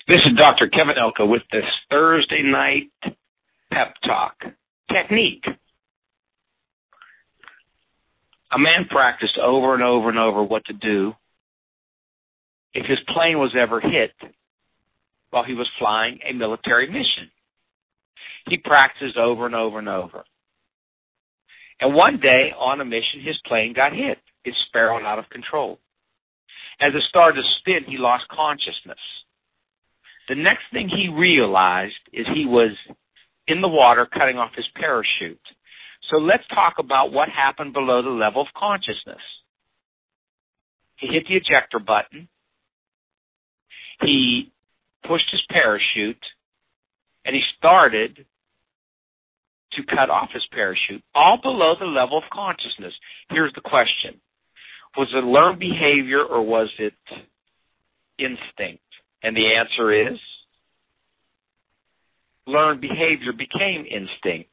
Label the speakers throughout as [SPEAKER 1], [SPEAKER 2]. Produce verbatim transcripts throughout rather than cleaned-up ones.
[SPEAKER 1] This is Doctor Kevin Elko with this Thursday night pep talk. Technique. A man practiced over and over and over what to do if his plane was ever hit while he was flying a military mission. He practiced over and over and over. And one day on a mission, his plane got hit. It spiraled out of control. As it started to spin, he lost consciousness. The next thing he realized is he was in the water cutting off his parachute. So let's talk about what happened below the level of consciousness. He hit the ejector button. He pushed his parachute, and he started to cut off his parachute, all below the level of consciousness. Here's the question. Was it learned behavior or was it instinct? And the answer is learned behavior became instinct.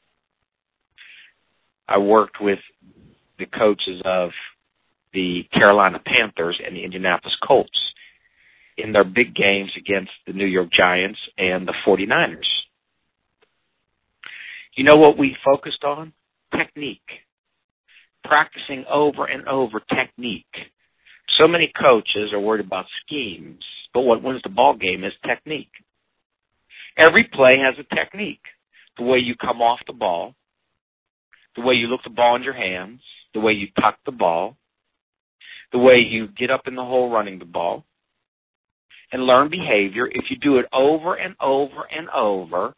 [SPEAKER 1] I worked with the coaches of the Carolina Panthers and the Indianapolis Colts in their big games against the New York Giants and the forty-niners. You know what we focused on? Technique. Practicing over and over technique. So many coaches are worried about schemes, but what wins the ball game is technique. Every play has a technique. The way you come off the ball, the way you look the ball in your hands, the way you tuck the ball, the way you get up in the hole running the ball, and learn behavior. If you do it over and over and over,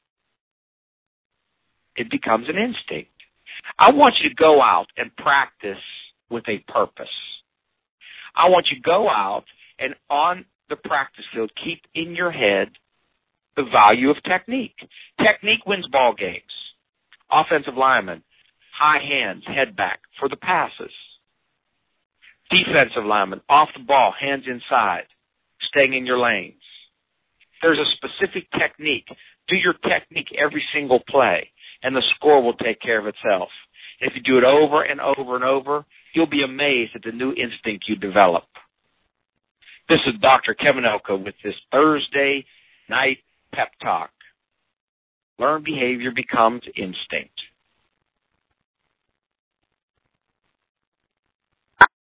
[SPEAKER 1] it becomes an instinct. I want you to go out and practice with a purpose. I want you to go out and on the practice field, keep in your head the value of technique. Technique wins ball games. Offensive lineman, high hands, head back for the passes. Defensive lineman, off the ball, hands inside, staying in your lanes. There's a specific technique. Do your technique every single play, and the score will take care of itself. And if you do it over and over and over, you'll be amazed at the new instinct you develop. This is Doctor Kevin Elko with this Thursday night pep talk. Learned behavior becomes instinct.